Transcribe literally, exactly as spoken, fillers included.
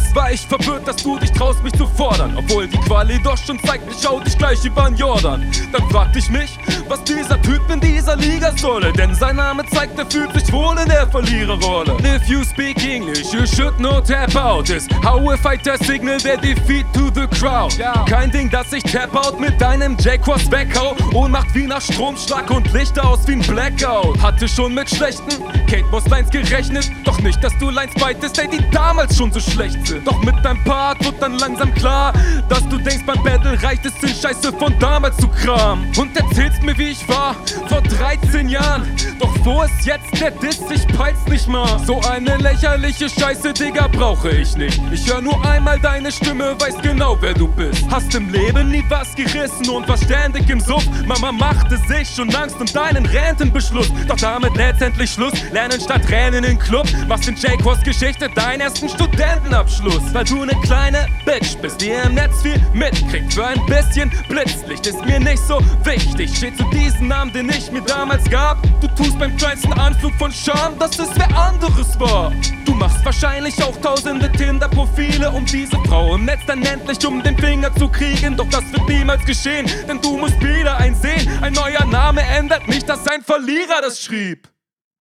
Erst war ich verwirrt, dass du dich traust, mich zu fordern, obwohl die Quali doch schon zeigt, ich schau dich gleich über den Jordan. Dann fragte ich mich, was dieser Typ in dieser Liga solle, denn sein Name zeigt, er fühlt sich wohl in der Verliererrolle. If you speak English, you should know tap out is how a fighter signal their defeat to the crowd. Yeah. Kein Ding, dass ich tap out mit deinem J-Cross weghau, Ohnmacht wie nach Stromschlag und Lichter aus wie ein Blackout. Hatte schon mit schlechten Kate Moss Lines gerechnet, doch nicht, dass du Lines beitest, ey, die damals schon so schlecht sind. Doch mit deinem Part wird dann langsam klar, dass du denkst, beim Battle reicht es, den Scheiße von damals zu kramen. Und erzählst mir, wie ich war, vor dreizehn Jahren. Doch wo ist jetzt der Diss? Ich peil's nicht mal. So eine lächerliche Scheiße, Digga, brauche ich nicht. Ich hör nur einmal deine Stimme, weiß genau, wer du bist. Hast im Leben nie was gerissen und war ständig im Suff. Mama machte sich schon Angst um deinen Rentenbeschluss. Doch damit letztendlich Schluss, lernen statt Rennen in Club. Machst in J-Cross-Geschichte deinen ersten Studentenabschluss. Weil du ne kleine Bitch bist, die im Netz viel mitkriegt. Für ein bisschen Blitzlicht ist mir nicht so wichtig. Steht zu diesem Namen, den ich mir damals gab. Du tust beim kleinsten Anflug von Scham, dass es wer anderes war. Du machst wahrscheinlich auch tausende Tinder-Profile, um diese Frau im Netz dann endlich um den Finger zu kriegen. Doch das wird niemals geschehen, denn du musst wieder einsehen, ein neuer Name ändert nicht, dass ein Verlierer das schrieb.